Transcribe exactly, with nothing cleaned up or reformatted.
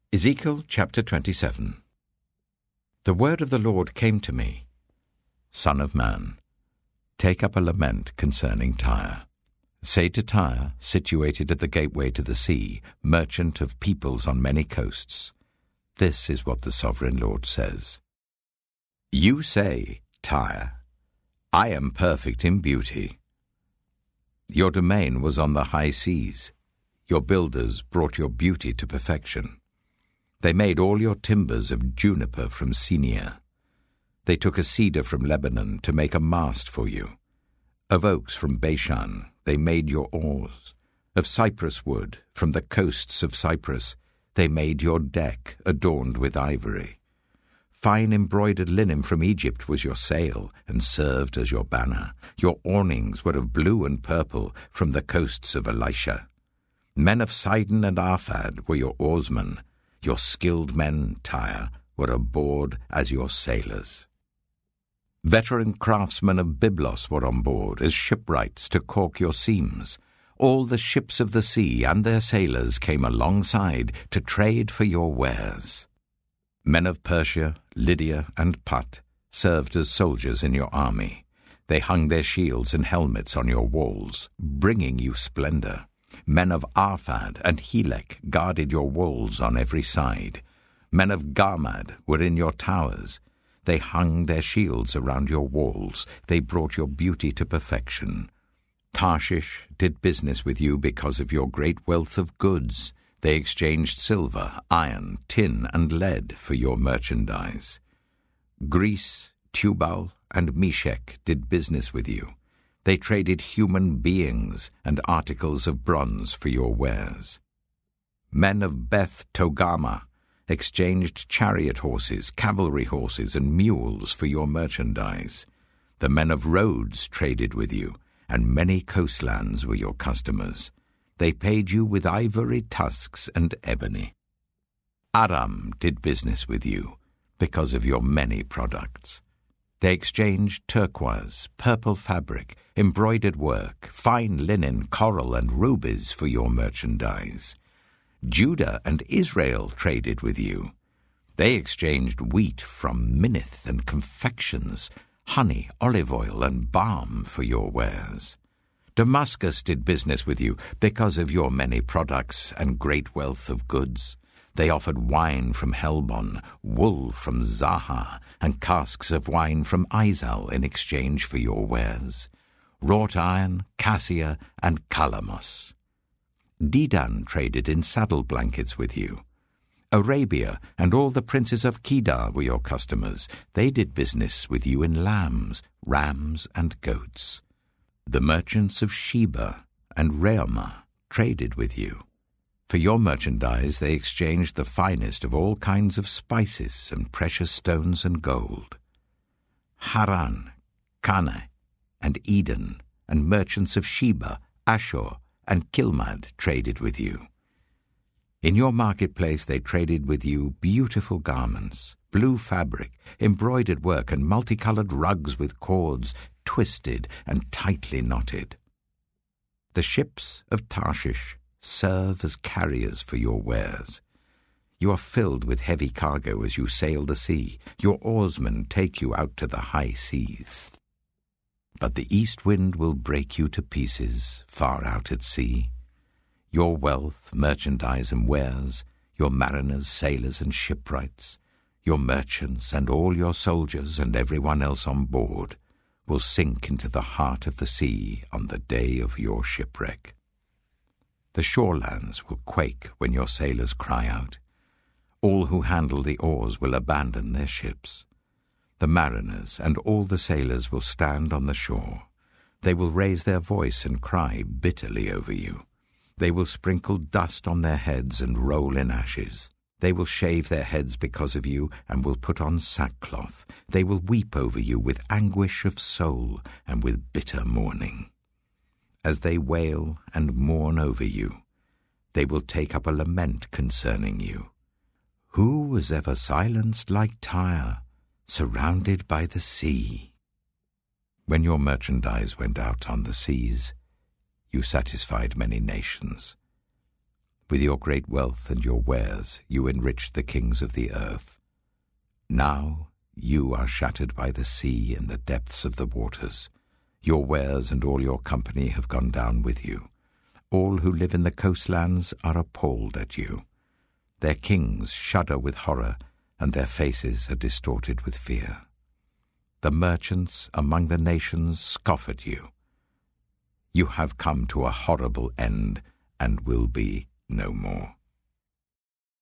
Ezekiel chapter twenty-seven. The word of the Lord came to me, Son of man, take up a lament concerning Tyre. Say to Tyre, situated at the gateway to the sea, merchant of peoples on many coasts, this is what the sovereign Lord says. You say, Tyre, I am perfect in beauty. Your domain was on the high seas. Your builders brought your beauty to perfection. They made all your timbers of juniper from Senir. They took a cedar from Lebanon to make a mast for you. Of oaks from Bashan they made your oars. Of cypress wood from the coasts of Cyprus they made your deck adorned with ivory. Fine embroidered linen from Egypt was your sail and served as your banner. Your awnings were of blue and purple from the coasts of Elisha. Men of Sidon and Arphad were your oarsmen. Your skilled men, Tyre, were aboard as your sailors. Veteran craftsmen of Byblos were on board as shipwrights to caulk your seams. All the ships of the sea and their sailors came alongside to trade for your wares. Men of Persia, Lydia, and Put served as soldiers in your army. They hung their shields and helmets on your walls, bringing you splendor. Men of Arphad and Helek guarded your walls on every side. Men of Garmad were in your towers. They hung their shields around your walls. They brought your beauty to perfection. Tarshish did business with you because of your great wealth of goods. They exchanged silver, iron, tin, and lead for your merchandise. Greece, Tubal, and Meshech did business with you. They traded human beings and articles of bronze for your wares. Men of Beth Togarmah exchanged chariot horses, cavalry horses, and mules for your merchandise. The men of Rhodes traded with you, and many coastlands were your customers. They paid you with ivory tusks and ebony. Aram did business with you because of your many products. They exchanged turquoise, purple fabric, embroidered work, fine linen, coral, and rubies for your merchandise. Judah and Israel traded with you. They exchanged wheat from Minnith and confections, honey, olive oil, and balm for your wares. Damascus did business with you because of your many products and great wealth of goods. They offered wine from Helbon, wool from Zahar, and casks of wine from Izal in exchange for your wares. Wrought iron, cassia, and calamos. Dedan traded in saddle blankets with you. Arabia and all the princes of Kedar were your customers. They did business with you in lambs, rams, and goats. The merchants of Sheba and Reumah traded with you. For your merchandise they exchanged the finest of all kinds of spices and precious stones and gold. Haran, Caneh, and Eden, and merchants of Sheba, Ashur, and Kilmad traded with you. In your marketplace they traded with you beautiful garments, blue fabric, embroidered work, and multicolored rugs with cords twisted and tightly knotted. The ships of Tarshish serve as carriers for your wares. You are filled with heavy cargo as you sail the sea. Your oarsmen take you out to the high seas. But the east wind will break you to pieces far out at sea. Your wealth, merchandise, and wares, your mariners, sailors, and shipwrights, your merchants, and all your soldiers, and everyone else on board, will sink into the heart of the sea on the day of your shipwreck. The shorelands will quake when your sailors cry out. All who handle the oars will abandon their ships. The mariners and all the sailors will stand on the shore. They will raise their voice and cry bitterly over you. They will sprinkle dust on their heads and roll in ashes. They will shave their heads because of you and will put on sackcloth. They will weep over you with anguish of soul and with bitter mourning. As they wail and mourn over you, they will take up a lament concerning you. Who was ever silenced like Tyre, surrounded by the sea? When your merchandise went out on the seas, you satisfied many nations. With your great wealth and your wares you enriched the kings of the earth. Now you are shattered by the sea and the depths of the waters. Your wares and all your company have gone down with you. All who live in the coastlands are appalled at you. Their kings shudder with horror, and their faces are distorted with fear. The merchants among the nations scoff at you. You have come to a horrible end and will be no more.